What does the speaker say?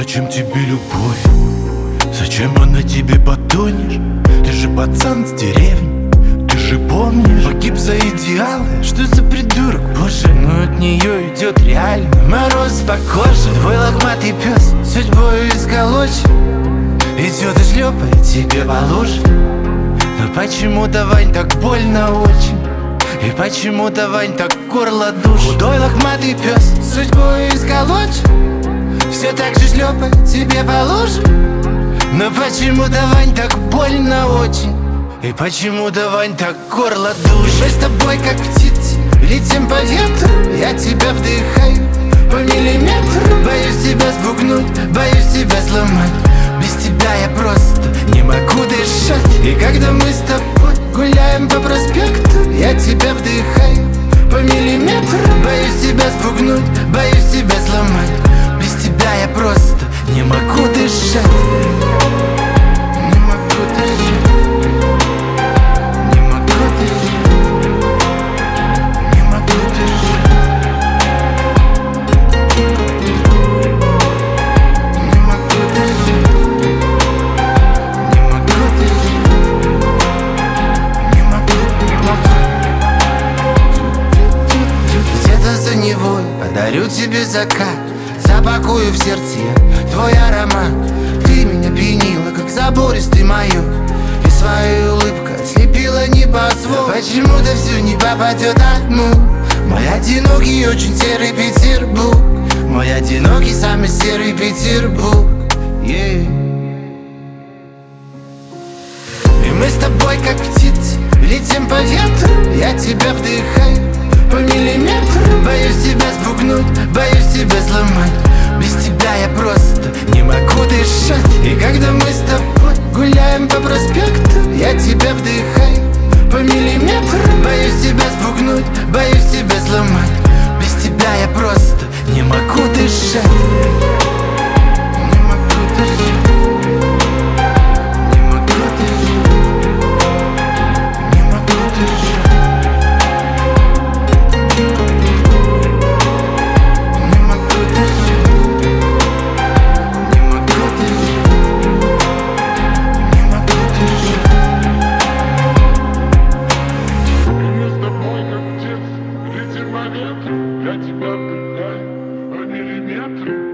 Зачем тебе любовь? Зачем она тебе потонешь? Ты же пацан с деревни, ты же помнишь. Погиб за идеалы, что за придурок, боже. Но от нее идет реально мороз по коже. Твой лохматый пес судьбою исколочен, идет и шлепает тебе по луже. Но почему-то, Вань, так больно очень, и почему-то, Вань, так горло душит. Худой лохматый пес судьбою исколочен, все так же шлепает тебе по луже. Но почему-то, Вань, так больно очень, и почему-то, Вань, так горло душит. Мы с тобой как птицы летим по ветру, я тебя вдыхаю по миллиметру. Боюсь тебя спугнуть, боюсь тебя сломать. Без тебя я просто не могу дышать. И когда мы с тобой гуляем по проспекту, я тебя вдыхаю по миллиметру. Боюсь тебя спугнуть, боюсь тебя сломать. Без тебя я просто не могу дышать. Не могу дышать. Не могу дышать. Не могу дышать. Не могу дышать. Не могу дышать. Не могу, не могу. Где-то за Невой подарю тебе закат, запакую в сердце я твой аромат. Ты меня пьянила, как забористый майор, и своей улыбкой слепила небосвод. Почему-то все не попадет одну. Мой одинокий, очень серый Петербург, мой одинокий, самый серый Петербург, yeah. И мы с тобой как птицы летим по ветру, я тебя вдыхаю по миллиметру. Боюсь тебя спугнуть, боюсь тебя сломать. Без тебя я просто не могу дышать. И когда мы с тобой гуляем по проспекту, я тебя вдыхаю по миллиметру. Боюсь тебя спугнуть, боюсь тебя сломать. Без тебя я просто не могу дышать. Не могу дышать. Не могу дышать. Не могу дышать. Не могу дышать. Не могу дышать. Не могу дышать. Мы с тобой как птицы летим по ветру, я тебя вдыхаю по миллиметру.